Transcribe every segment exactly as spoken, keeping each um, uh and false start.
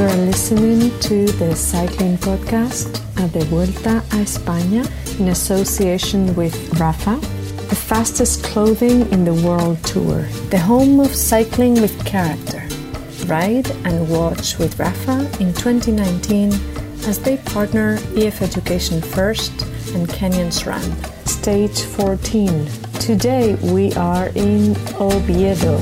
are listening to the cycling podcast at the Vuelta a España in association with Rapha, the fastest clothing in the world tour, the home of cycling with character. Ride and watch with Rapha in twenty nineteen as they partner E F Education First and Kenyan SRAM. Stage fourteen. Today we are in Oviedo.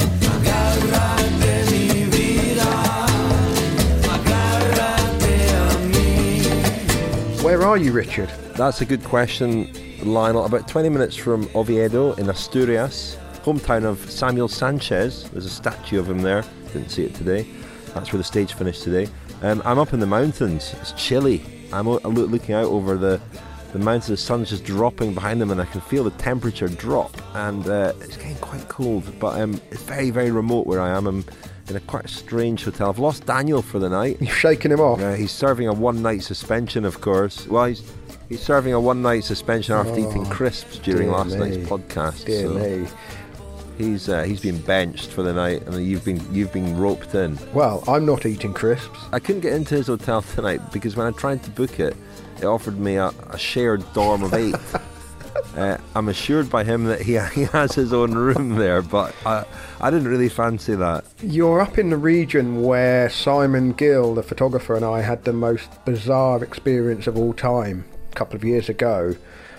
Where are you, Richard? That's a good question, Lionel. About twenty minutes from Oviedo in Asturias, hometown of Samuel Sanchez. There's a statue of him there. Didn't see it today. That's where the stage finished today. Um, I'm up in the mountains. It's chilly. I'm o- looking out over the, the mountains. The sun's just dropping behind them, and I can feel the temperature drop. And uh, it's getting quite cold. But um, it's very, very remote where I am. I'm in a quite strange hotel. I've lost Daniel for the night. You've shaken him off? Uh, he's serving a one-night suspension, of course. Well, he's, he's serving a one-night suspension after oh, eating crisps during last me. night's podcast. Dear so me. He's uh, he's been benched for the night, and you've been you've been roped in. Well, I'm not eating crisps. I couldn't get into his hotel tonight because when I tried to book it, it offered me a, a shared dorm of eight. Uh, I'm assured by him that he, he has his own room there, but I, I didn't really fancy that. You're up in the region where Simon Gill, the photographer, and I had the most bizarre experience of all time a couple of years ago,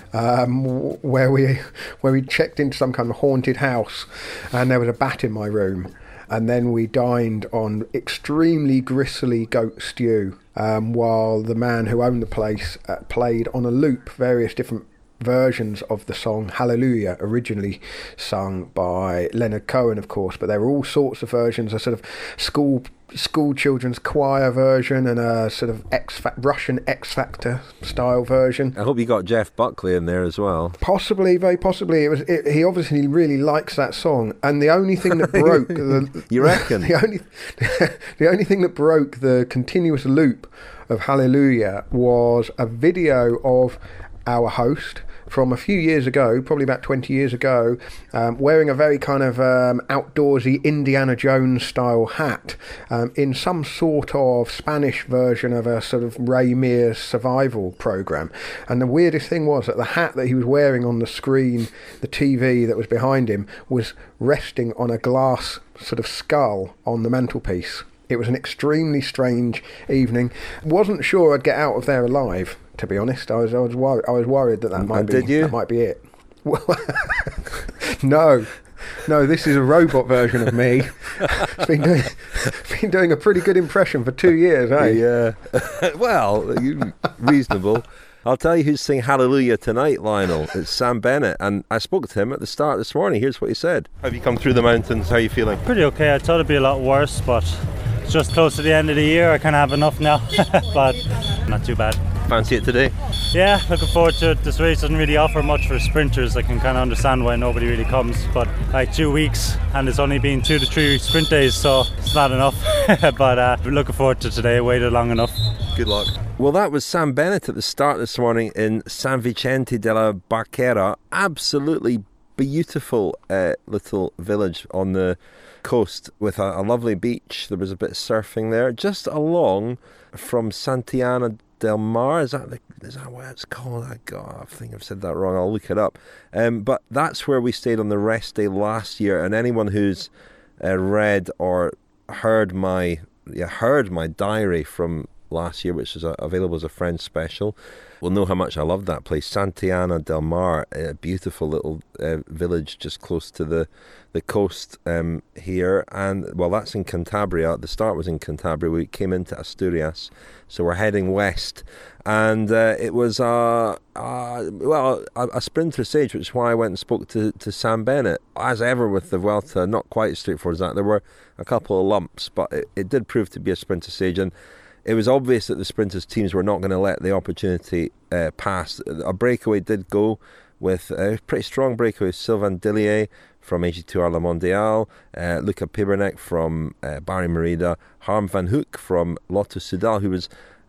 um, where we where we checked into some kind of haunted house, and there was a bat in my room. And then we dined on extremely gristly goat stew, um, while the man who owned the place uh, played on a loop various different versions of the song Hallelujah, originally sung by Leonard Cohen, of course, but there were all sorts of versions, a sort of school school children's choir version and a sort of X Russian X Factor style version. I hope you got Jeff Buckley in there as well. Possibly, very possibly. It was. It, he obviously really likes that song, and the only thing that broke the you reckon the only the only thing that broke the continuous loop of Hallelujah was a video of our host from a few years ago, probably about twenty years ago, um, wearing a very kind of um, outdoorsy Indiana Jones style hat um, in some sort of Spanish version of a sort of Ray Mears survival program. And the weirdest thing was that the hat that he was wearing on the screen, the T V that was behind him, was resting on a glass sort of skull on the mantelpiece. It was an extremely strange evening. Wasn't sure I'd get out of there alive, to be honest. I was I was worried, I was worried that that might and be did you? that might be it. Well, no, no. This is a robot version of me. It's been doing been doing a pretty good impression for two years, eh? Yeah. Well, reasonable. I'll tell you who's singing Hallelujah tonight, Lionel. It's Sam Bennett, and I spoke to him at the start this morning. Here's what he said. Have you come through the mountains? How are you feeling? Pretty okay. I thought it'd be a lot worse, but it's just close to the end of the year. I kind of have enough now, but not too bad. Fancy it today? Yeah, looking forward to it. This race doesn't really offer much for sprinters. I can kind of understand why nobody really comes, but like two weeks and it's only been two to three sprint days, so it's not enough. But uh, looking forward to today. Waited long enough. Good luck. Well, that was Sam Bennett at the start this morning in San Vicente de la Barquera. Absolutely beautiful uh, little village on the coast with a, a lovely beach. There was a bit of surfing there, just along from Santillana del Mar. Is that the, is that what it's called? I God, I think I've said that wrong. I'll look it up. Um, but that's where we stayed on the rest day last year. And anyone who's uh, read or heard my yeah heard my diary from last year, which is uh, available as a Friends special, will know how much I love that place. Santillana del Mar, a beautiful little uh, village just close to the the coast um, here. And well, that's in Cantabria. The start was in Cantabria. We came into Asturias, so we're heading west. And uh, it was uh, uh, well a, a sprinter stage, which is why I went and spoke to, to Sam Bennett. As ever with the Vuelta, not quite as straightforward as that. There were a couple of lumps, but it, it did prove to be a sprinter stage. And it was obvious that the sprinters teams were not going to let the opportunity uh, pass. A breakaway did go with a pretty strong breakaway. Sylvain Dillier from A G two R La Mondiale, uh, Luca Pibernek from uh, Barry Merida, Harm van Hoek from Lotto Soudal, who was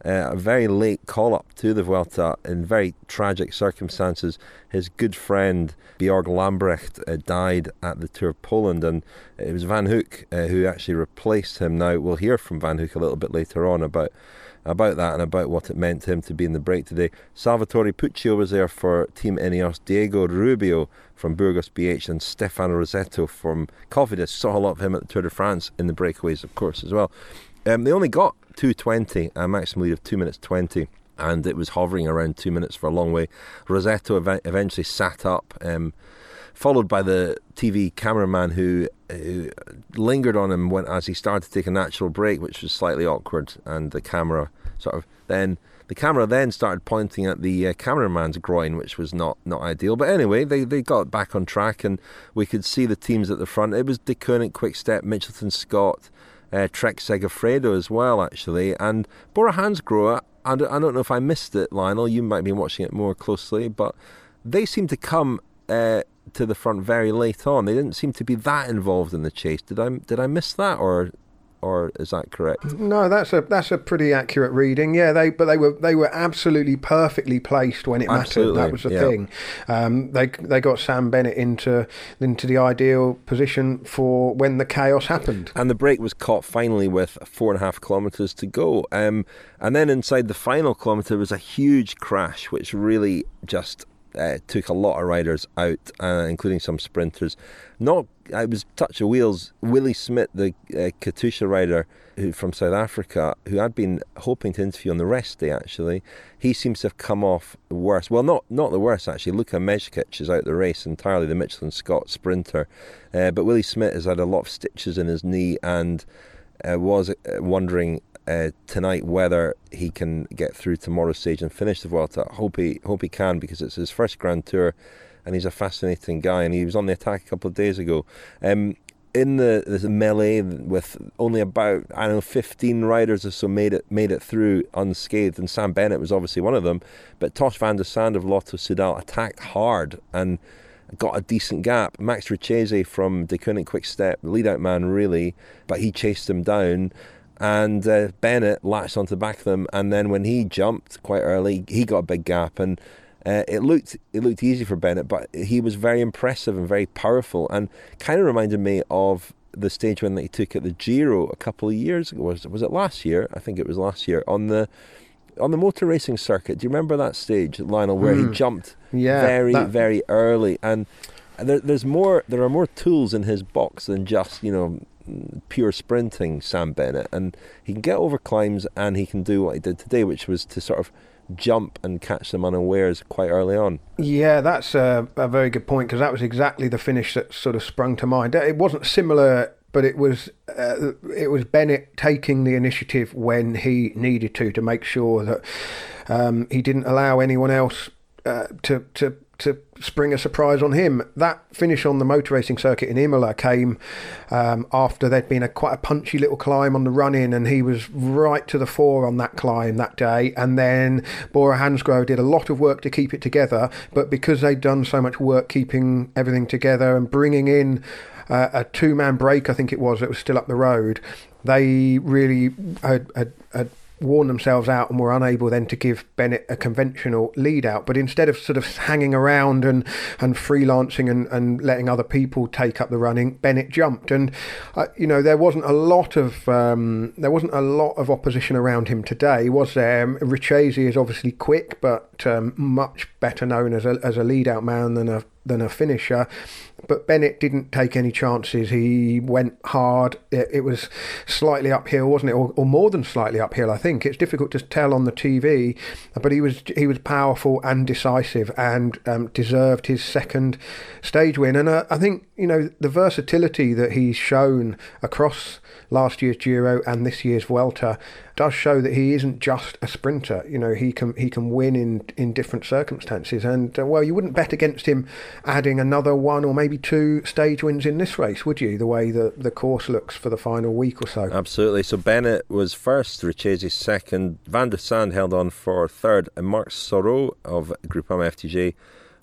uh, a very late call-up to the Vuelta in very tragic circumstances. His good friend Björg Lambrecht uh, died at the Tour of Poland, and it was Van Hoek uh, who actually replaced him. Now, we'll hear from Van Hoek a little bit later on about about that and about what it meant to him to be in the break today. Salvatore Puccio was there for Team Ineos, Diego Rubio from Burgos B H, and Stefano Rosetto from Cofidis. Saw a lot of him at the Tour de France in the breakaways, of course, as well. Um, they only got two twenty, a maximum lead of two minutes twenty, and it was hovering around two minutes for a long way. Rosetto ev- eventually sat up, um, followed by the T V cameraman who, who lingered on him when as he started to take a natural break, which was slightly awkward, and the camera sort of then the camera then started pointing at the uh, cameraman's groin, which was not, not ideal. But anyway, they, they got back on track, and we could see the teams at the front. It was De Koning, Quick-Step, Mitchelton Scott, uh, Trek Segafredo as well, actually, and Bora Hansgrohe. I don't, I don't know if I missed it, Lionel. You might be watching it more closely, but they seemed to come uh, to the front very late on. They didn't seem to be that involved in the chase. Did I did I miss that, or or is that correct? No, that's a that's a pretty accurate reading. Yeah, they but they were they were absolutely perfectly placed when it mattered. Absolutely, that was the yeah. thing. Um, they they got Sam Bennett into into the ideal position for when the chaos happened. And the break was caught finally with four and a half kilometres to go. Um, and then inside the final kilometre was a huge crash, which really just uh, took a lot of riders out, uh, including some sprinters. Not, it was touch of wheels. Willie Smith, the uh, Katusha rider who, from South Africa, who I'd been hoping to interview on the rest day, actually, he seems to have come off worse. Well, not not the worst, actually. Luka Mezkic is out the race entirely, the Michelin Scott sprinter. Uh, but Willie Smith has had a lot of stitches in his knee and uh, was uh, wondering uh, tonight whether he can get through tomorrow's stage and finish the Vuelta. Hope he, hope he can, because it's his first Grand Tour. And he's a fascinating guy, and he was on the attack a couple of days ago. Um, in the, the melee, with only about I don't know fifteen riders or so made it made it through unscathed, and Sam Bennett was obviously one of them. But Tosh van der Sande of Lotto Soudal attacked hard and got a decent gap. Max Richese from De Koning Quick-Step, lead out man really, but he chased him down. And uh, Bennett latched onto the back of them, and then when he jumped quite early, he got a big gap, and Uh, it looked it looked easy for Bennett, but he was very impressive and very powerful, and kind of reminded me of the stage when he took at the Giro a couple of years ago. Was was it last year? I think it was last year on the on the motor racing circuit. Do you remember that stage, Lionel, where mm. he jumped yeah, very that... very early? And there, there's more. There are more tools in his box than just you know pure sprinting. Sam Bennett, and he can get over climbs, and he can do what he did today, which was to sort of jump and catch them unawares quite early on. Yeah, that's a, a very good point, because that was exactly the finish that sort of sprung to mind. It wasn't similar, but it was uh, it was Bennett taking the initiative when he needed to to make sure that um, he didn't allow anyone else uh, to to to spring a surprise on him. That finish on the motor racing circuit in Imola came um, after there'd been a quite a punchy little climb on the run-in, and he was right to the fore on that climb that day. And then Bora Hansgrohe did a lot of work to keep it together, but because they'd done so much work keeping everything together and bringing in uh, a two-man break, I think it was, that was still up the road, they really had, had, had worn themselves out and were unable then to give Bennett a conventional lead out. But instead of sort of hanging around and and freelancing and, and letting other people take up the running, Bennett jumped. And uh, you know there wasn't a lot of um, there wasn't a lot of opposition around him today, was there? Um, Richese is obviously quick, but um, much better known as a as a lead out man than a than a finisher. But Bennett didn't take any chances. He went hard. It, it was slightly uphill, wasn't it, or, or more than slightly uphill? I think it's difficult to tell on the T V, but he was he was powerful and decisive, and um, deserved his second stage win. And uh, I think you know the versatility that he's shown across last year's Giro and this year's Vuelta does show that he isn't just a sprinter. You know, he can he can win in in different circumstances, and uh, well, you wouldn't bet against him adding another one or maybe two stage wins in this race, would you? The way the the course looks for the final week or so. Absolutely. So Bennett was first, Richese second, Van der Sande held on for third, and Marc Soro of Groupama F T J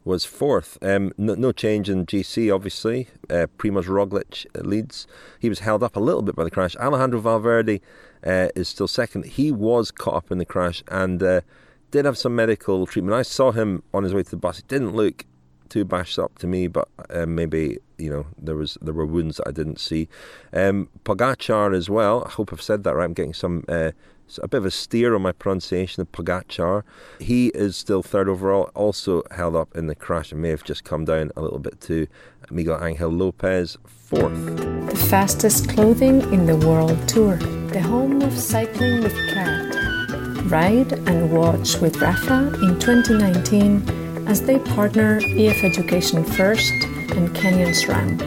was fourth. Um, no, no change in G C, obviously. Uh, Primoz Roglic leads. He was held up a little bit by the crash. Alejandro Valverde uh, is still second. He was caught up in the crash and uh, did have some medical treatment. I saw him on his way to the bus. He didn't look too bashed up to me, but uh, maybe, you know, there was there were wounds that I didn't see. Um, Pogacar as well. I hope I've said that right. I'm getting some uh, a bit of a steer on my pronunciation of Pogacar. He is still third overall, also held up in the crash and may have just come down a little bit to Miguel Angel Lopez, fourth. The fastest clothing in the World Tour. The home of cycling with Cat. Ride and watch with Rafa in twenty nineteen as they partner E F Education First and Kenyan SRAM.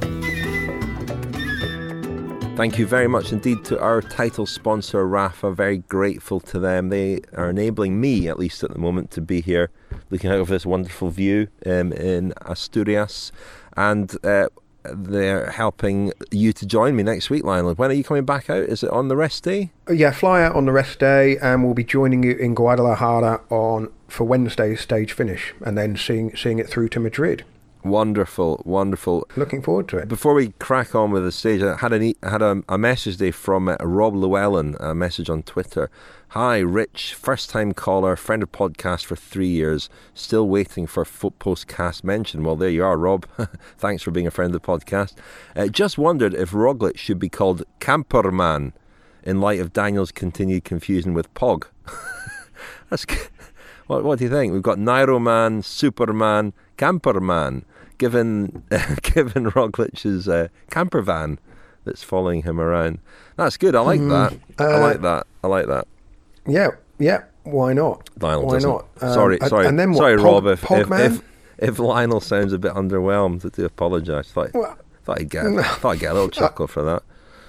Thank you very much indeed to our title sponsor, Rafa. Very grateful to them. They are enabling me, at least at the moment, to be here looking out over this wonderful view um, in Asturias. And uh, they're helping you to join me next week, Lionel. When are you coming back out? Is it on the rest day? Yeah, fly out on the rest day, and we'll be joining you in Guadalajara on for Wednesday's stage finish, and then seeing seeing it through to Madrid. Wonderful, wonderful. Looking forward to it. Before we crack on with the stage, I had, an, I had a, a message today from uh, Rob Llewellyn, a message on Twitter. Hi, Rich, first-time caller, friend of podcast for three years, still waiting for post-cast mention. Well, there you are, Rob. Thanks for being a friend of the podcast. Uh, just wondered if Roglic should be called Camperman in light of Daniel's continued confusion with Pog. That's good. What, what do you think? We've got Nairoman, Superman, Camperman, given uh, given Roglic's uh, camper van that's following him around. That's good. I like mm, that. Uh, I like that. I like that. Yeah, yeah. Why not? Lionel why doesn't. not? Um, sorry, sorry, and then what, sorry, Pog, Rob. If Pog if, if if Lionel sounds a bit underwhelmed, I do apologise. Thought well, thought I'd get no. thought I'd get a little chuckle for that.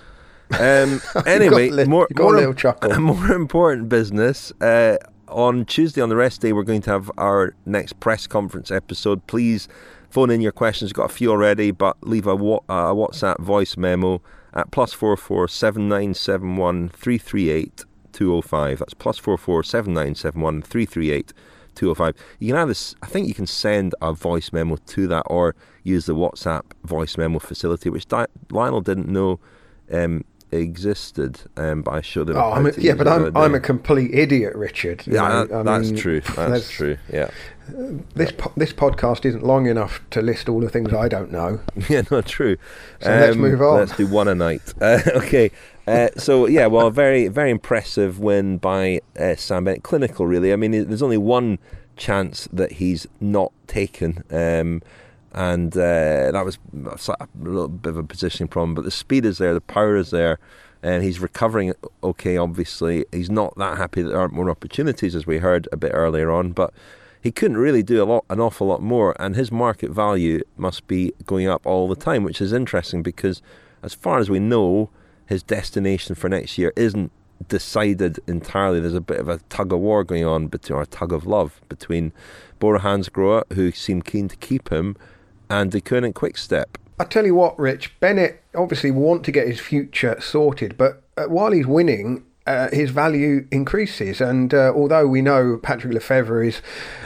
Um, anyway, li- more more, a little chuckle. more important business. Uh, On Tuesday, on the rest day, we're going to have our next press conference episode. Please phone in your questions. We've got a few already, but leave a, wa- a WhatsApp voice memo at plus four four seven nine seven one three three eight two zero five. That's plus four four seven nine seven one three three eight two zero five. You can have this. I think you can send a voice memo to that, or use the WhatsApp voice memo facility, which Di- Lionel didn't know Um, existed, um, but I should have. Oh, I'm a, yeah, but I'm I'm a complete idiot, Richard. Yeah, know, that, I that's mean, true. That's, that's true. Yeah. Uh, this po- this podcast isn't long enough to list all the things I don't know. Yeah, not true. So um, let's move on. Let's do one a night. Uh, okay. Uh, so yeah, well, a very very impressive win by uh, Sam Bennett. Clinical, really. I mean, there's only one chance that he's not taken. Um, And uh, that was a little bit of a positioning problem, but the speed is there, the power is there, and he's recovering okay, obviously. He's not that happy that there aren't more opportunities, as we heard a bit earlier on, but he couldn't really do a lot, an awful lot more, and his market value must be going up all the time, which is interesting because, as far as we know, his destination for next year isn't decided entirely. There's a bit of a tug of war going on, between, or a tug of love, between Bora Hansgrohe, who seem keen to keep him, and the Koenig Quick-Step. I tell you what, Rich, Bennett obviously want to get his future sorted, but uh, while he's winning, uh, his value increases. And uh, although we know Patrick Lefevere is,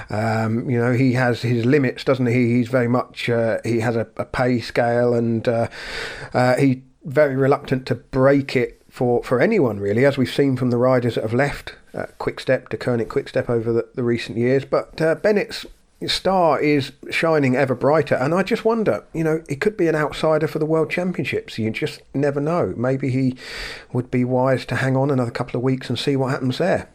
um, you know, he has his limits, doesn't he? He's very much, uh, he has a, a pay scale, and uh, uh, he's very reluctant to break it for, for anyone, really, as we've seen from the riders that have left uh, Quick-Step to Koenig Quick-Step over the, the recent years. But uh, Bennett's star is shining ever brighter, and I just wonder, you know, he could be an outsider for the World Championships. You just never know. Maybe he would be wise to hang on another couple of weeks and see what happens there.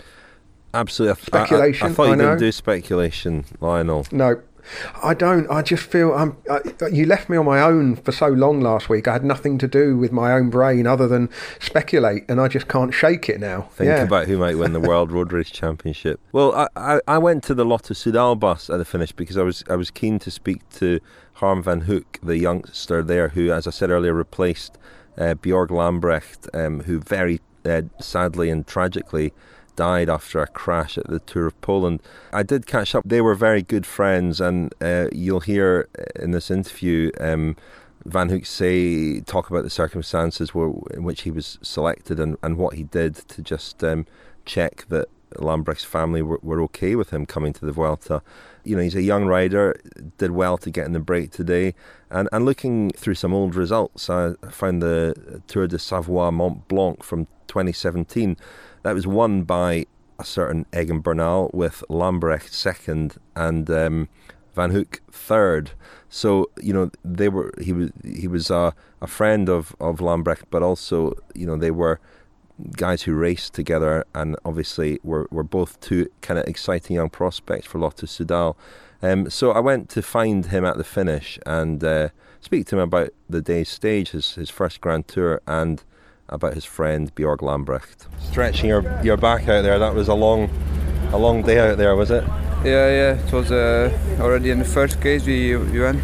Absolutely. Speculation. I, I, I thought you I didn't do speculation, Lionel. No, I don't. I just feel I'm. I, you left me on my own for so long last week. I had nothing to do with my own brain other than speculate, and I just can't shake it now. Think yeah. about who might win the World Road Race Championship. Well, I, I, I went to the Lotto Soudal bus at the finish because I was I was keen to speak to Harm van Hoek, the youngster there, who, as I said earlier, replaced uh, Bjorg Lambrecht, um, who very uh, sadly and tragically died after a crash at the Tour of Poland. I did catch up. They were very good friends, and uh, you'll hear in this interview um, Van Hoek say, talk about the circumstances where, in which he was selected and, and what he did to just um, check that Lambrecht's family were, were okay with him coming to the Vuelta. You know, he's a young rider, did well to get in the break today. And, and looking through some old results, I found the Tour de Savoie Mont Blanc from twenty seventeen. That was won by a certain Egan Bernal, with Lambrecht second and um, Van Hoek third. So, you know, they were he was he was a, a friend of, of Lambrecht, but also, you know, they were guys who raced together, and obviously were, were both two kind of exciting young prospects for Lotto Soudal. Um, so I went to find him at the finish and uh, speak to him about the day's stage, his, his first Grand Tour, and about his friend Björg Lambrecht. Stretching your, your back out there, that was a long a long day out there, was it? Yeah, yeah, it was uh, already in the first case we, we went.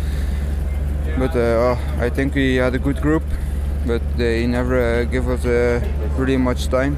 But uh, oh, I think we had a good group, but they never uh, give us uh, really much time.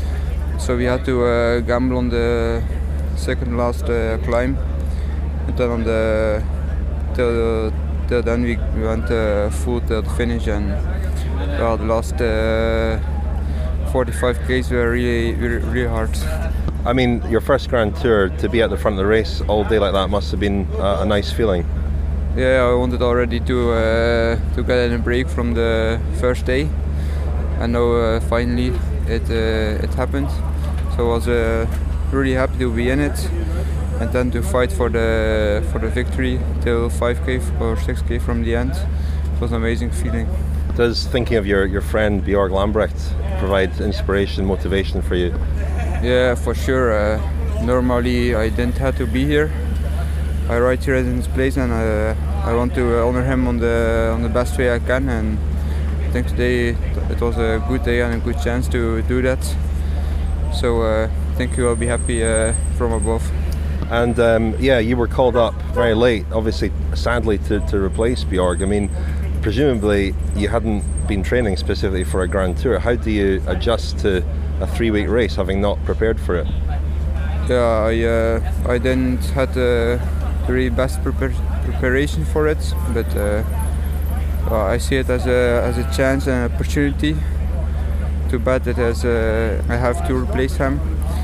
So we had to uh, gamble on the second last uh, climb. And then on the till, till then we, we went uh, full till the finish, and well, the last uh, forty-five k's were really, really, really hard. I mean, your first Grand Tour, to be at the front of the race all day like that must have been a, a nice feeling. Yeah, I wanted already to uh, to get a break from the first day, and now uh, finally it uh, it happened. So I was uh, really happy to be in it, and then to fight for the for the victory till five k or six k from the end. It was an amazing feeling. Does thinking of your, your friend Björg Lambrecht provide inspiration, motivation for you? Yeah, for sure. Uh, normally I didn't have to be here. I ride here in his place, and uh, I want to honor him on the on the best way I can. And I think today it was a good day and a good chance to do that. So uh, I think you will be happy uh, from above. And um, yeah, you were called up very late, obviously, sadly, to, to replace Björg. I mean, presumably you hadn't been training specifically for a Grand Tour. How do you adjust to a three-week race, having not prepared for it? Yeah, I uh, I didn't had the really best prepar- preparation for it, but uh, well, I see it as a as a chance and an opportunity. Too bad that as uh, I have to replace him,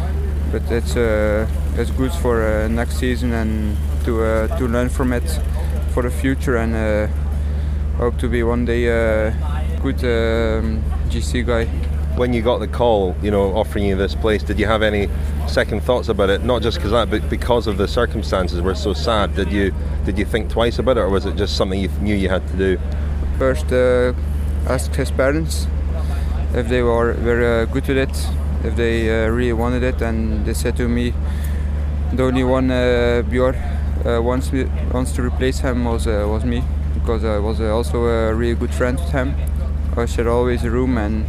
but it's uh, it's good for uh, next season, and to uh, to learn from it for the future, and uh, hope to be one day a good um, G C guy. When you got the call, you know, offering you this place, did you have any second thoughts about it? Not just because that, but because of the circumstances were so sad. Did you did you think twice about it, or was it just something you knew you had to do? First, uh, asked his parents if they were were uh, good with it, if they uh, really wanted it, and they said to me, the only one uh, Björg uh, wants me, wants to replace him was uh, was me, because I was uh, also a really good friend with him. I shared always a room, and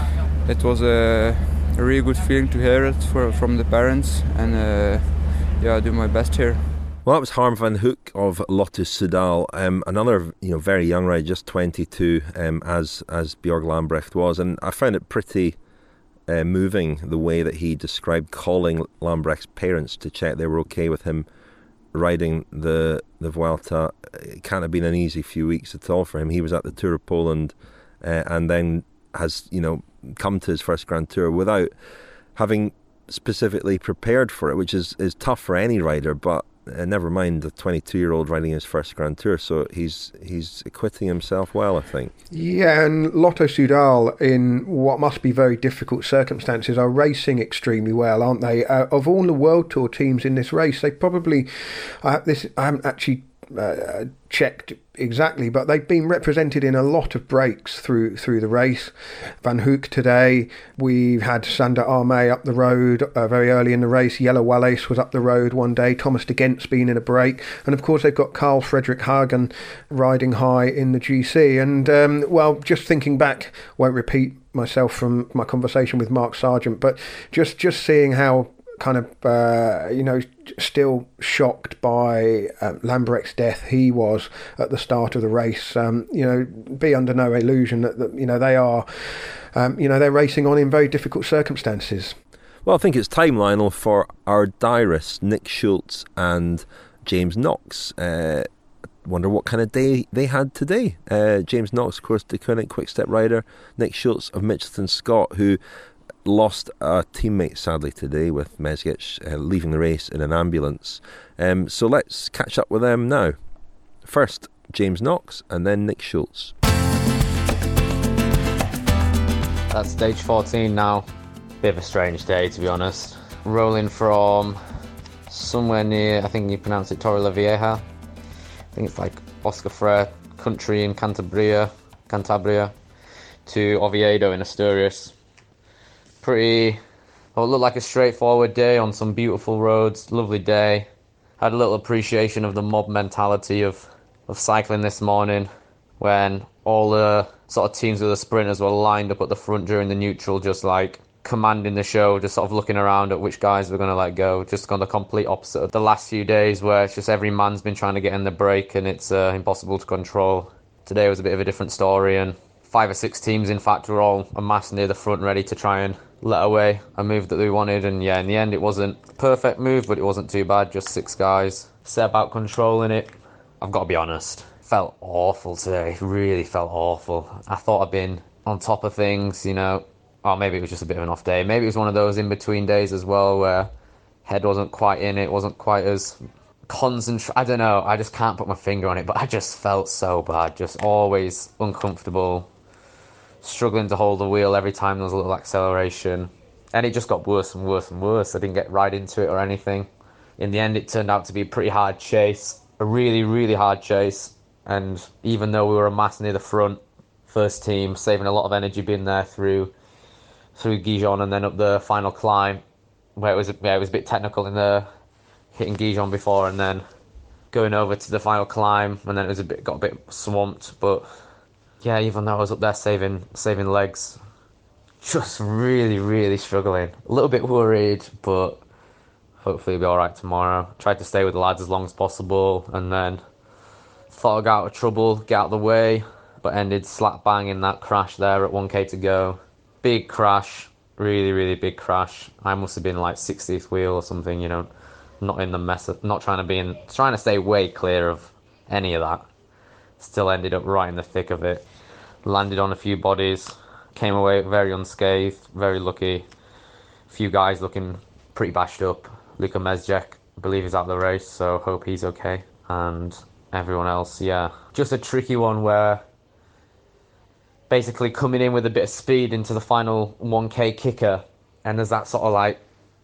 it was a, a really good feeling to hear it for, from the parents, and uh, yeah, I do my best here. Well, that was Harm van Hoek of Lotto Soudal, um, another you know very young rider, just twenty-two, um, as as Björg Lambrecht was, and I found it pretty uh, moving the way that he described calling Lambrecht's parents to check they were okay with him riding the the Vuelta. It can't have been an easy few weeks at all for him. He was at the Tour of Poland, uh, and then has you know come to his first Grand Tour without having specifically prepared for it, which is, is tough for any rider, but uh, never mind a twenty-two-year-old riding his first Grand Tour, so he's he's acquitting himself well, I think. Yeah, and Lotto Soudal, in what must be very difficult circumstances, are racing extremely well, aren't they? Uh, of all the World Tour teams in this race, they probably, uh, this I haven't actually uh, checked exactly, but they've been represented in a lot of breaks through through the race. Van Hoek today, we've had Sander Armé up the road uh, very early in the race. Jelle Wallace was up the road one day. Thomas de Gent's been in a break, and of course they've got Carl Fredrik Hagen riding high in the G C. And um, well, just thinking back, won't repeat myself from my conversation with Mark Sargent, but just just seeing how kind of, uh, you know, still shocked by uh, Lambrecht's death he was at the start of the race. Um, you know, be under no illusion that, that you know, they are, um, you know, they're racing on in very difficult circumstances. Well, I think it's time, Lionel, for our diarists, Nick Schultz and James Knox. Uh, wonder what kind of day they had today. Uh, James Knox, of course, the Koenig Quick-Step rider. Nick Schultz of Mitchelton Scott, who lost a teammate sadly today with Mezgec uh, leaving the race in an ambulance. Um, so let's catch up with them now. First, James Knox and then Nick Schultz. That's stage fourteen now. Bit of a strange day, to be honest. Rolling from somewhere near, I think you pronounce it Torrevieja. I think it's like Oscar Freire country in Cantabria, Cantabria, to Oviedo in Asturias. Pretty, well, it looked like a straightforward day on some beautiful roads. Lovely day. Had a little appreciation of the mob mentality of, of cycling this morning, when all the sort of teams of the sprinters were lined up at the front during the neutral, just like commanding the show, just sort of looking around at which guys were going to let go. Just gone the complete opposite of the last few days, where it's just every man's been trying to get in the break and it's uh, impossible to control. Today was a bit of a different story, and five or six teams in fact were all amassed near the front ready to try and let away a move that they wanted. And yeah, in the end it wasn't a perfect move, but it wasn't too bad. Just six guys set about controlling it. I've got to be honest, felt awful today. Really felt awful. I thought I'd been on top of things, you know. Or maybe it was just a bit of an off day. Maybe it was one of those in-between days as well, where head wasn't quite in it, wasn't quite as concentrated. I don't know, I just can't put my finger on it, but I just felt so bad. Just always uncomfortable, struggling to hold the wheel every time there was a little acceleration. And it just got worse and worse and worse. I didn't get right into it or anything. In the end, it turned out to be a pretty hard chase. A really, really hard chase. And even though we were amassed near the front, first team, saving a lot of energy being there through through Gijon and then up the final climb, where it was, yeah, it was a bit technical in the hitting Gijon before and then going over to the final climb, and then it was a bit got a bit swamped. But yeah, even though I was up there saving saving legs, just really, really struggling. A little bit worried, but hopefully it'll be alright tomorrow. Tried to stay with the lads as long as possible, and then thought I'd get out of trouble, get out of the way, but ended slap bang in that crash there at one K to go. Big crash, really, really big crash. I must have been like sixtieth wheel or something, you know, not in the mess of, not trying to be in, trying to stay way clear of any of that. Still ended up right in the thick of it. Landed on a few bodies, came away very unscathed, very lucky. A few guys looking pretty bashed up. Luka Mezgec, I believe, is out of the race, so hope he's okay. And everyone else, yeah. Just a tricky one where basically coming in with a bit of speed into the final one K kicker, and there's that sort of like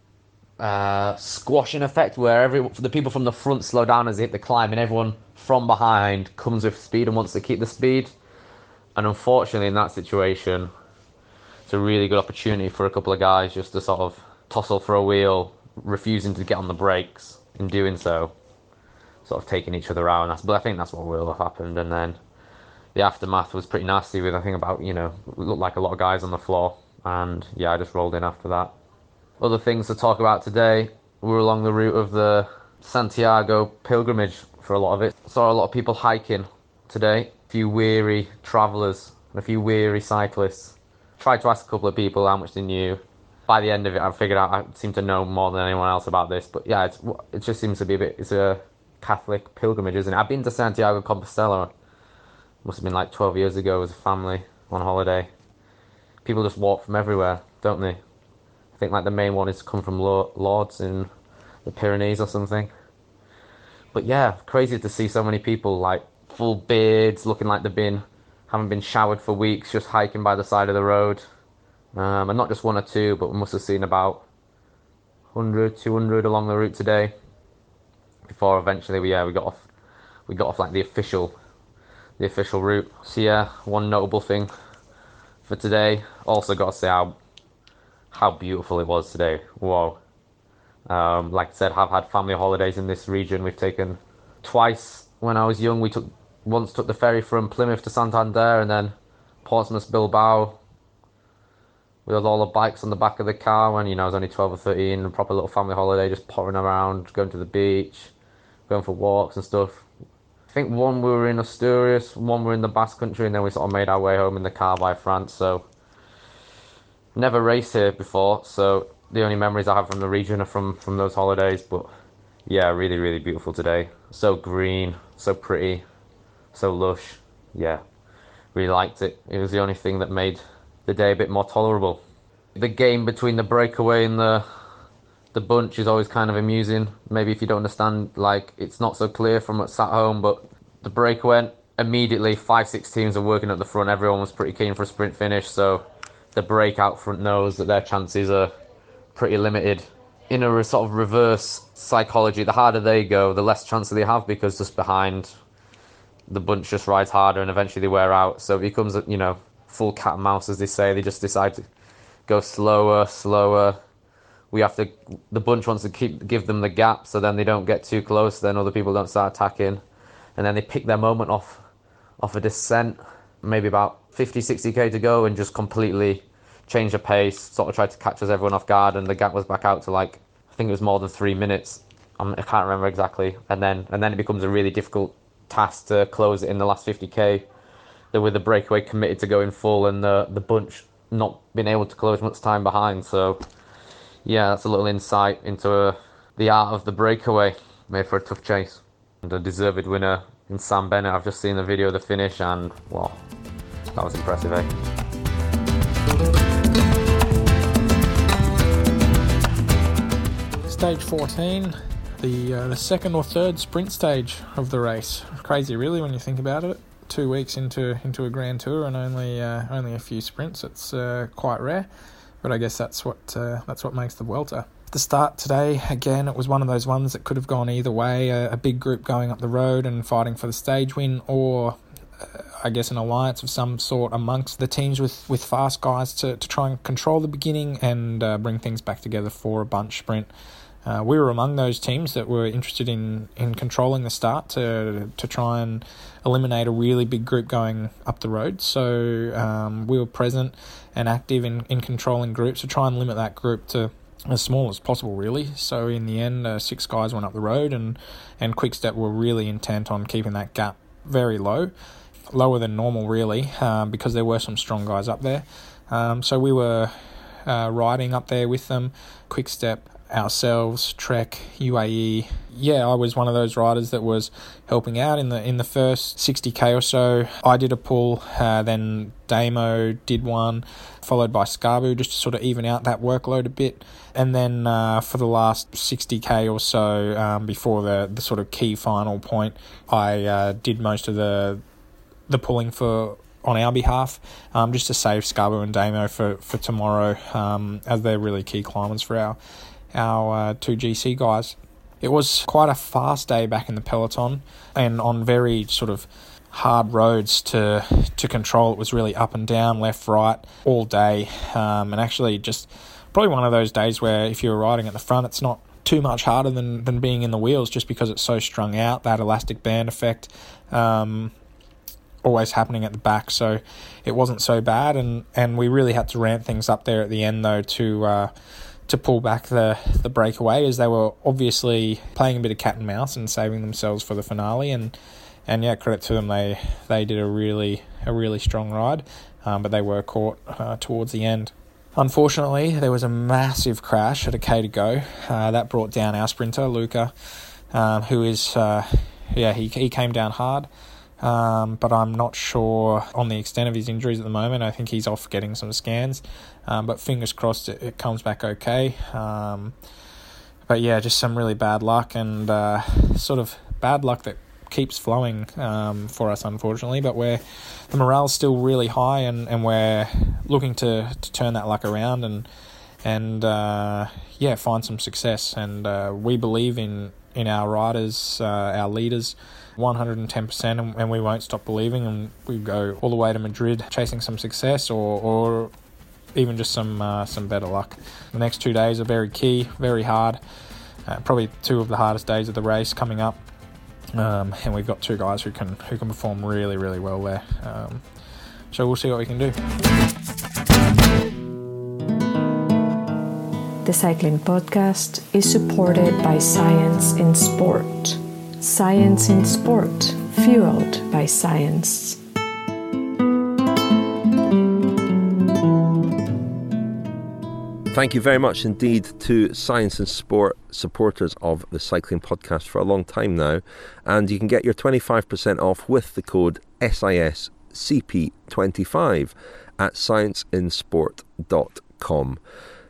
uh, squashing effect where every the people from the front slow down as they hit the climb, and everyone from behind comes with speed and wants to keep the speed. And unfortunately in that situation, it's a really good opportunity for a couple of guys just to sort of tussle for a wheel, refusing to get on the brakes. In doing so, sort of taking each other out. But I think that's what will have happened. And then the aftermath was pretty nasty with, I think, about, you know, looked like a lot of guys on the floor. And yeah, I just rolled in after that. Other things to talk about today, we were along the route of the Santiago pilgrimage for a lot of it. Saw a lot of people hiking today. A few weary travellers and a few weary cyclists. Tried to ask a couple of people how much they knew. By the end of it, I figured out I seem to know more than anyone else about this. But yeah, it's, it just seems to be a bit, it's a Catholic pilgrimage, isn't it? I've been to Santiago Compostela, must have been like twelve years ago as a family on holiday. People just walk from everywhere, don't they? I think like the main one is to come from Lourdes in the Pyrenees or something. But yeah, crazy to see so many people like full beards, looking like they've been, haven't been showered for weeks, just hiking by the side of the road. Um, and not just one or two, but we must have seen about one hundred, two hundred along the route today. Before eventually we yeah we got off, we got off like the official, the official route. So yeah, one notable thing for today. Also got to say how how beautiful it was today. Whoa. Um, like I said, I've had family holidays in this region. We've taken twice when I was young. We took once took the ferry from Plymouth to Santander, and then Portsmouth Bilbao. We had all the bikes on the back of the car when, you know, I was only twelve or thirteen, a proper little family holiday, just pottering around, going to the beach, going for walks and stuff. I think one we were in Asturias, one we were in the Basque Country, and then we sort of made our way home in the car by France. So never raced here before, so the only memories I have from the region are from, from those holidays. But yeah, really, really beautiful today. So green, so pretty, so lush. Yeah, really liked it. It was the only thing that made the day a bit more tolerable. The game between the breakaway and the the bunch is always kind of amusing. Maybe if you don't understand, like, it's not so clear from what's at home, but the breakaway, immediately five, six teams are working at the front. Everyone was pretty keen for a sprint finish, so the break out front knows that their chances are pretty limited. In a sort of reverse psychology, the harder they go, the less chance they have, because just behind, the bunch just rides harder and eventually they wear out. So it becomes, you know, full cat and mouse, as they say. They just decide to go slower, slower. We have to, the bunch wants to keep give them the gap, so then they don't get too close, then other people don't start attacking. And then they pick their moment off, off a descent, maybe about fifty, sixty k to go, and just completely change the pace, sort of tried to catch us everyone off guard, and the gap was back out to, like, I think it was more than three minutes. Um, I can't remember exactly. And then and then it becomes a really difficult task to close it in the last fifty k. There with the breakaway committed to going full, and the, the bunch not being able to close much time behind. So, yeah, that's a little insight into uh, the art of the breakaway. Made for a tough chase. And a deserved winner in Sam Bennett. I've just seen the video of the finish, and, wow, that was impressive, eh? Stage fourteen, the uh, the second or third sprint stage of the race. Crazy, really, when you think about it. Two weeks into into a Grand Tour and only uh, only a few sprints. It's uh, quite rare, but I guess that's what uh, that's what makes the Vuelta. The start today, again, it was one of those ones that could have gone either way. A, a big group going up the road and fighting for the stage win, or uh, I guess an alliance of some sort amongst the teams with, with fast guys to, to try and control the beginning and uh, bring things back together for a bunch sprint. Uh, we were among those teams that were interested in, in controlling the start to to try and eliminate a really big group going up the road. So um, we were present and active in, in controlling groups to try and limit that group to as small as possible, really. So in the end, uh, six guys went up the road, and, and Quickstep were really intent on keeping that gap very low, lower than normal, really, um, because there were some strong guys up there. Um, so we were uh, riding up there with them. Quickstep, ourselves, Trek, U A E. Yeah, I was one of those riders that was helping out in the in the first sixty k or so. I did a pull, uh, then Damo did one, followed by Scabu, just to sort of even out that workload a bit. And then uh, for the last sixty k or so, um, before the, the sort of key final point, I uh, did most of the the pulling for on our behalf, um, just to save Scabu and Damo for, for tomorrow, um, as they're really key climbers for our our uh, two G C guys. It was quite a fast day back in the peloton, and on very sort of hard roads to to control. It was really up and down, left, right, all day, um, and actually just probably one of those days where if you're riding at the front, it's not too much harder than, than being in the wheels, just because it's so strung out, that elastic band effect um, always happening at the back. So it wasn't so bad, and, and we really had to ramp things up there at the end, though, to uh, to pull back the, the breakaway, as they were obviously playing a bit of cat and mouse and saving themselves for the finale. And and yeah, credit to them, they they did a really a really strong ride, um, but they were caught uh, towards the end. Unfortunately, there was a massive crash at a K to go. Uh, that brought down our sprinter, Luca, um, who is, uh, yeah, he he came down hard. Um, but I'm not sure on the extent of his injuries at the moment. I think he's off getting some scans, um, but fingers crossed it, it comes back okay. Um, but yeah, just some really bad luck, and uh, sort of bad luck that keeps flowing um, for us, unfortunately. But we're the morale's still really high, and, and we're looking to, to turn that luck around and and uh, yeah, find some success. And uh, we believe in in our riders, uh, our leaders, one hundred ten percent, and, and we won't stop believing, and we go all the way to Madrid chasing some success, or or even just some uh, some better luck. The next two days are very key, very hard, uh, probably two of the hardest days of the race coming up, um, and we've got two guys who can who can perform really really well there. Um, so we'll see what we can do. The Cycling Podcast is supported by Science in Sport. Science in Sport, fueled by science. Thank you very much indeed to Science in Sport, supporters of the Cycling Podcast for a long time now. And you can get your twenty-five percent off with the code S I S C P twenty-five at science in sport dot com.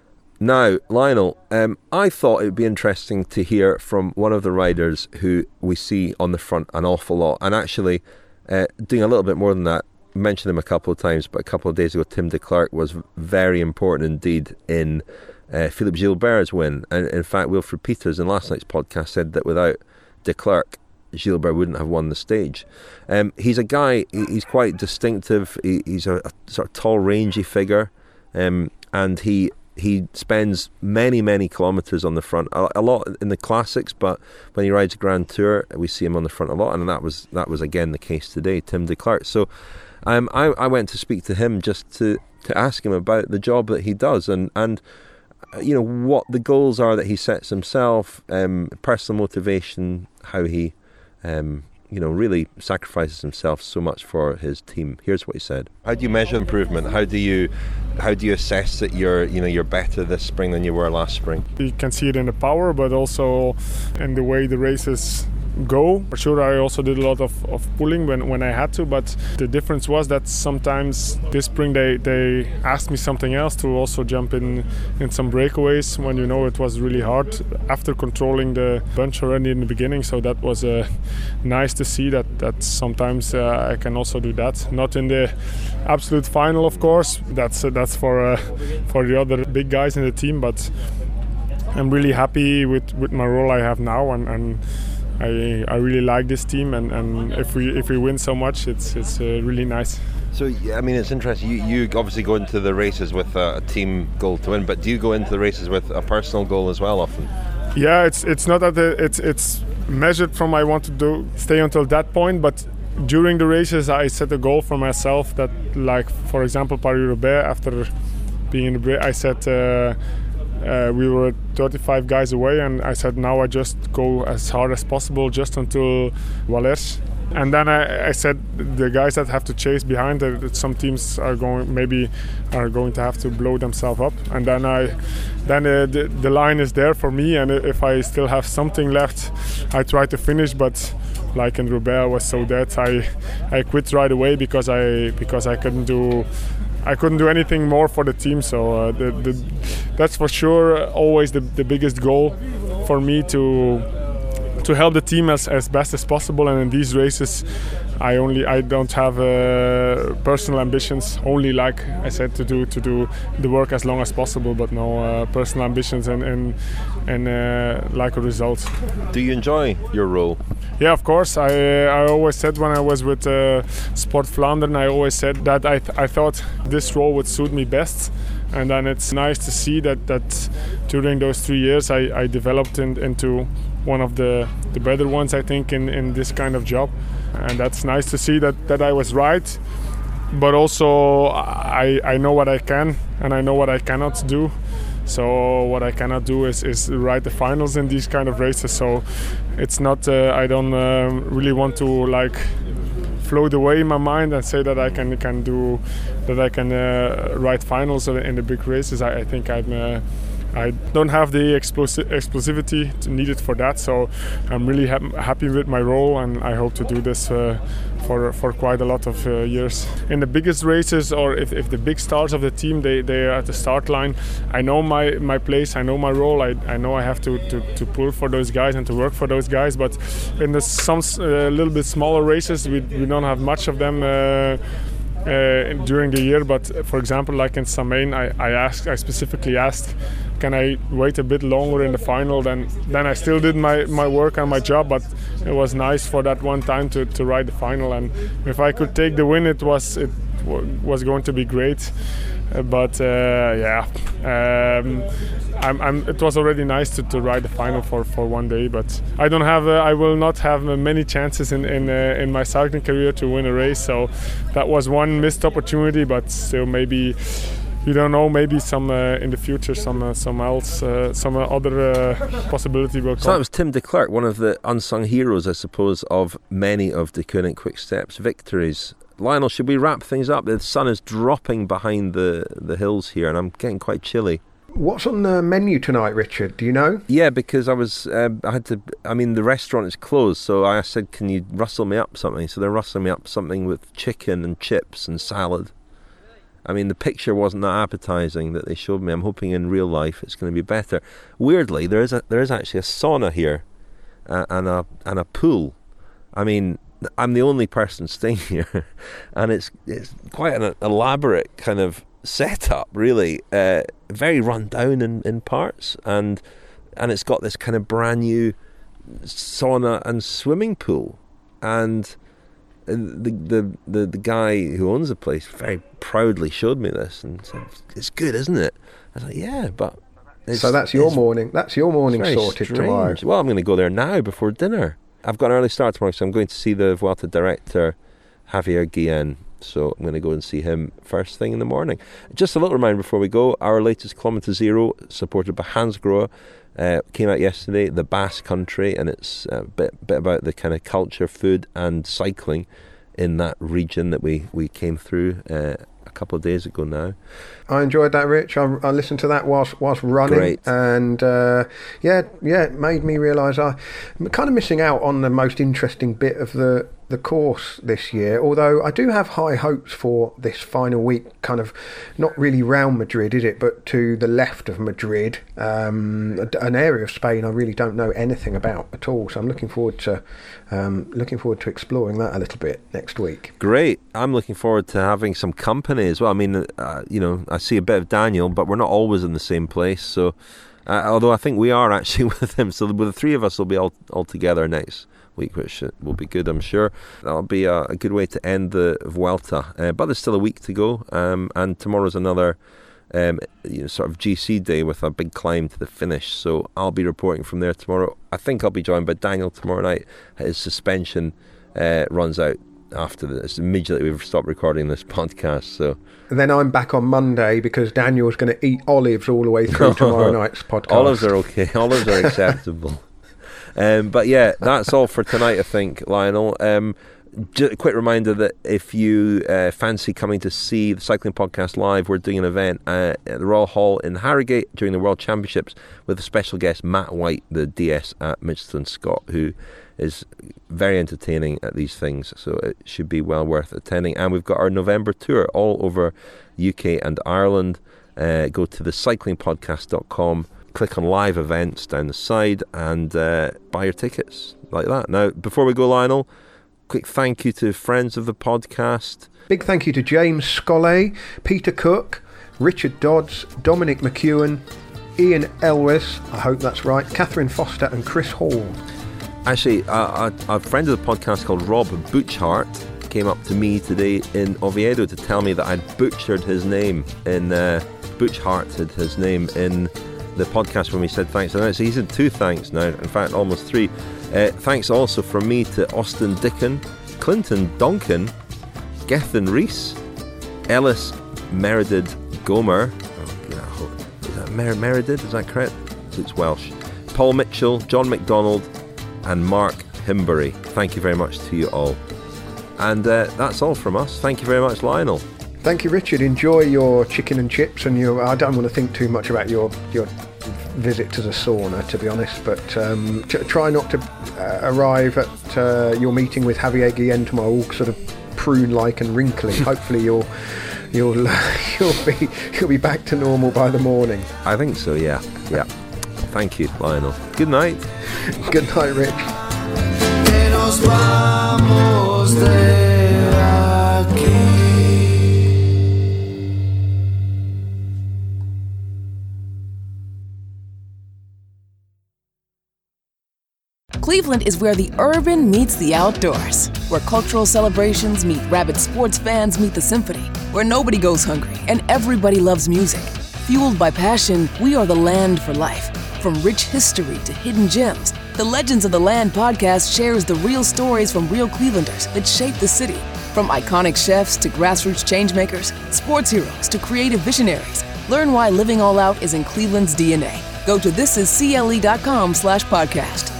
Now, Lionel, um, I thought it would be interesting to hear from one of the riders who we see on the front an awful lot, and actually uh, doing a little bit more than that. I mentioned him a couple of times, but a couple of days ago, Tim de Klerk was very important indeed in uh, Philippe Gilbert's win. And in fact, Wilfried Peters in last night's podcast said that without de Klerk, Gilbert wouldn't have won the stage. Um, he's a guy, he's quite distinctive, he, he's a, a sort of tall, rangy figure, um, and he he spends many, many kilometres on the front, a, a lot in the classics, but when he rides a Grand Tour, we see him on the front a lot, and that was that was again the case today, Tim de Klerk. So um, I, I went to speak to him just to, to ask him about the job that he does, and, and you know, what the goals are that he sets himself, um, personal motivation, how he um, you know, really sacrifices himself so much for his team. Here's what he said. How do you measure improvement? How do you how do you assess that you're, you know, you're better this spring than you were last spring? You can see it in the power, but also in the way the races go. For sure, I also did a lot of, of pulling when, when I had to, but the difference was that sometimes this spring they, they asked me something else, to also jump in in some breakaways when, you know, it was really hard after controlling the bunch already in the beginning. So that was uh, nice to see that, that sometimes uh, I can also do that. Not in the absolute final, of course, that's uh, that's for uh, for the other big guys in the team, but I'm really happy with, with my role I have now, and, and I, I really like this team, and, and if we if we win so much, it's it's uh, really nice. So, I mean, it's interesting. You, you obviously go into the races with a, a team goal to win, but do you go into the races with a personal goal as well often? Yeah, it's it's not that the, it's it's measured from I want to do stay until that point, but during the races I set a goal for myself that, like, for example, Paris-Roubaix, after being in the break, I said. Uh, Uh, we were thirty-five guys away, and I said now I just go as hard as possible just until Valers. And then I, I said the guys that have to chase behind, uh, that some teams are going maybe are going to have to blow themselves up. And then I, then uh, the, the line is there for me, and if I still have something left, I try to finish. But like in Roubaix, I was so dead, I I quit right away because I because I couldn't do. I couldn't do anything more for the team, so uh, the, the, that's for sure always the, the biggest goal for me, to to help the team as, as best as possible. And in these races, I only I don't have uh, personal ambitions. Only, like I said, to do to do the work as long as possible, but no uh, personal ambitions and and, and uh, like a result. Do you enjoy your role? Yeah, of course. I I always said when I was with uh, Sport Vlaanderen, I always said that I th- I thought this role would suit me best. And then it's nice to see that, that during those three years I, I developed in, into one of the, the better ones, I think, in, in this kind of job. And that's nice to see that, that I was right. But also I, I know what I can and I know what I cannot do. So what I cannot do is, is ride the finals in these kind of races. So it's not, uh, I don't uh, really want to like float away in my mind and say that I can can do that I can uh, ride finals in the big races. I, I think I'm uh, I don't have the explosi- explosivity needed for that, so I'm really ha- happy with my role, and I hope to do this uh, for for quite a lot of uh, years. In the biggest races, or if, if the big stars of the team they, they are at the start line, I know my, my place, I know my role, I, I know I have to, to, to pull for those guys and to work for those guys. But in the some uh, little bit smaller races, we, we don't have much of them uh, uh, during the year. But for example, like in Samain, I, I asked, I specifically asked, can I wait a bit longer in the final? Then then I still did my, my work and my job, but it was nice for that one time to, to ride the final. And if I could take the win, it was it w- was going to be great. Uh, but uh, yeah, um, I'm, I'm, it was already nice to, to ride the final for, for one day. But I don't have, uh, I will not have many chances in in, uh, in my cycling career to win a race. So that was one missed opportunity. But still, maybe. You don't know, maybe some uh, in the future, some uh, some else, uh, some uh, other uh, possibility will come. So that was Tim de Klerk, one of the unsung heroes, I suppose, of many of the Koenig Quick Steps victories. Lionel, should we wrap things up? The sun is dropping behind the, the hills here, and I'm getting quite chilly. What's on the menu tonight, Richard? Do you know? Yeah, because I was, uh, I had to. I mean, the restaurant is closed, so I said, "Can you rustle me up something?" So they're rustling me up something with chicken and chips and salad. I mean, the picture wasn't that appetizing that they showed me. I'm hoping in real life it's going to be better. Weirdly, there is a, there is actually a sauna here uh, and a and a pool. I mean, I'm the only person staying here, and it's it's quite an elaborate kind of setup, really. Uh, very run down in, in parts, and and it's got this kind of brand new sauna and swimming pool, and the the the, the guy who owns the place very proudly showed me this and said, "It's good, isn't it?" I was like, "Yeah, but." It's, so that's your morning. That's your morning sorted strange. tomorrow. Well, I'm going to go there now before dinner. I've got an early start tomorrow, so I'm going to see the Vuelta director, Javier Guillen. So I'm going to go and see him first thing in the morning. Just a little reminder before we go, our latest Kilometre Zero, supported by Hansgrohe, uh, came out yesterday, the Basque Country, and it's a bit, bit about the kind of culture, food and cycling in that region that we, we came through uh, a couple of days ago now. I enjoyed that, Rich. I, I listened to that whilst, whilst running. Great. And uh, yeah, yeah, it made me realise I'm kind of missing out on the most interesting bit of the the course this year, although I do have high hopes for this final week, kind of not really round Madrid, is it, but to the left of Madrid, um, an area of Spain I really don't know anything about at all, so I'm looking forward to um, looking forward to exploring that a little bit next week. Great. I'm looking forward to having some company as well. I mean, uh, you know, I see a bit of Daniel, but we're not always in the same place, so uh, although I think we are actually with him, so the three of us will be all, all together next week, which will be good, I'm sure. That'll be a, a good way to end the Vuelta. Uh, but there's still a week to go, um, and tomorrow's another um, you know, sort of G C day with a big climb to the finish. So I'll be reporting from there tomorrow. I think I'll be joined by Daniel tomorrow night. His suspension uh, runs out after this. Immediately we've stopped recording this podcast. So and then I'm back on Monday because Daniel's going to eat olives all the way through tomorrow night's podcast. Olives are okay. Olives are acceptable. Um, but yeah, that's all for tonight, I think, Lionel. Um, just a quick reminder that if you uh, fancy coming to see the Cycling Podcast live, we're doing an event uh, at the Royal Hall in Harrogate during the World Championships with a special guest, Matt White, the D S at Mitchelton Scott, who is very entertaining at these things, so it should be well worth attending. And we've got our November tour all over U K and Ireland. Uh, go to the cycling podcast dot com. Click on live events down the side and uh, buy your tickets like that. Now, before we go, Lionel, quick thank you to friends of the podcast. Big thank you to James Scollay, Peter Cook, Richard Dodds, Dominic McEwen, Ian Elwes, I hope that's right, Catherine Foster and Chris Hall. Actually, uh, a, a friend of the podcast called Rob Butchart came up to me today in Oviedo to tell me that I'd butchered his name in, uh, Butchart his name in the podcast when we said thanks. So he's had two thanks now, in fact almost three. Uh, thanks also from me to Austin Dickon, Clinton Donkin, Gethin Rees, Ellis Meredith Gomer, oh, is that Mer- Meredith, is that correct? It's Welsh. Paul Mitchell, John McDonald and Mark Himbury. Thank you very much to you all. And uh, that's all from us. Thank you very much, Lionel. Thank you, Richard. Enjoy your chicken and chips, and your. I don't want to think too much about your your visit to the sauna, to be honest. But um, t- try not to uh, arrive at uh, your meeting with Javier Guillen tomorrow all sort of prune-like and wrinkly. Hopefully, you'll you'll uh, you'll be you'll be back to normal by the morning. I think so. Yeah. Yeah. Thank you, Lionel. Good night. Good night, Rich. Cleveland is where the urban meets the outdoors, where cultural celebrations meet rabid sports fans meet the symphony, where nobody goes hungry and everybody loves music. Fueled by passion, we are the land for life. From rich history to hidden gems, the Legends of the Land podcast shares the real stories from real Clevelanders that shape the city. From iconic chefs to grassroots changemakers, sports heroes to creative visionaries, learn why living all out is in Cleveland's D N A. Go to thisiscle.com slash podcast.